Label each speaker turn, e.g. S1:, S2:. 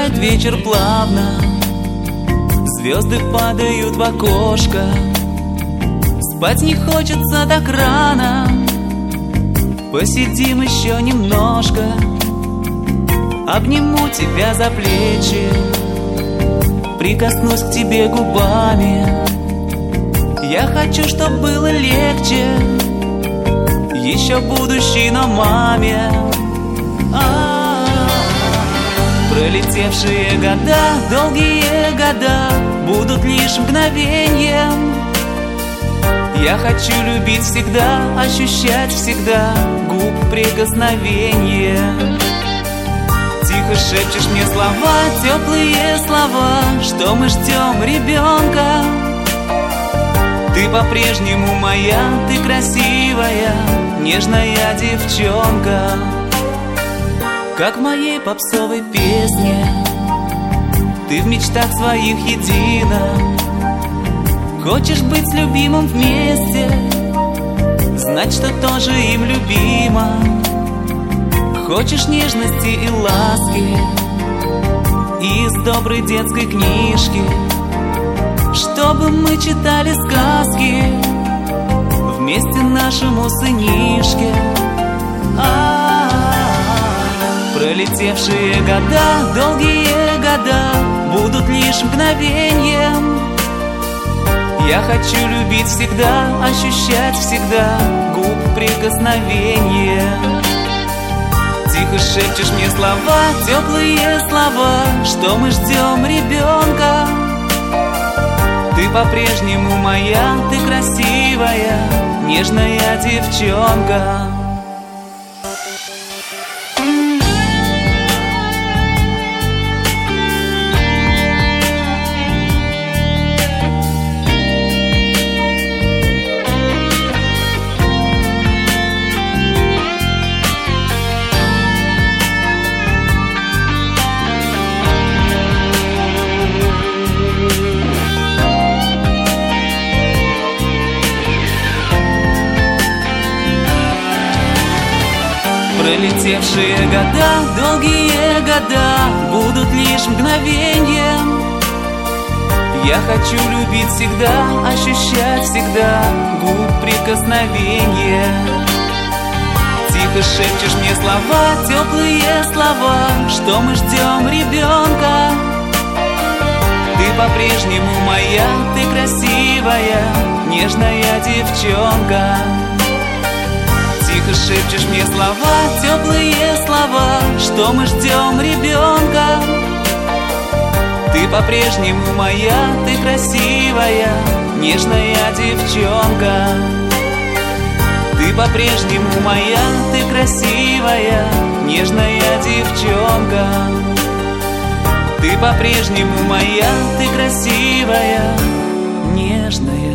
S1: Убегает вечер плавно, звезды падают в окошко. Спать не хочется так рано, посидим еще немножко. Обниму тебя за плечи, прикоснусь к тебе губами. Я хочу, чтоб было легче еще будущей нам маме. Пролетевшие года, долгие года, будут лишь мгновеньем. Я хочу любить всегда, ощущать всегда губ прикосновения. Тихо шепчешь мне слова, теплые слова, что мы ждем ребенка. Ты по-прежнему моя, ты красивая, нежная девчонка. Как в моей попсовой песне, ты в мечтах своих едина. Хочешь быть с любимым вместе, знать, что тоже им любима. Хочешь нежности и ласки из доброй детской книжки, чтобы мы читали сказки вместе нашему сынишке. Пролетевшие года, долгие года, будут лишь мгновеньем. Я хочу любить всегда, ощущать всегда губ прикосновения. Тихо шепчешь мне слова, теплые слова, что мы ждем ребенка. Ты по-прежнему моя, ты красивая, нежная девчонка. Пролетевшие года, долгие года, будут лишь мгновеньем. Я хочу любить всегда, ощущать всегда губ прикосновения. Тихо шепчешь мне слова, теплые слова, что мы ждем ребенка. Ты по-прежнему моя, ты красивая, нежная девчонка. Тихо шепчешь мне слова, теплые слова, что мы ждем ребенка. Ты по-прежнему моя, ты красивая, нежная девчонка. Ты по-прежнему моя, ты красивая, нежная девчонка. Ты по-прежнему моя, ты красивая, нежная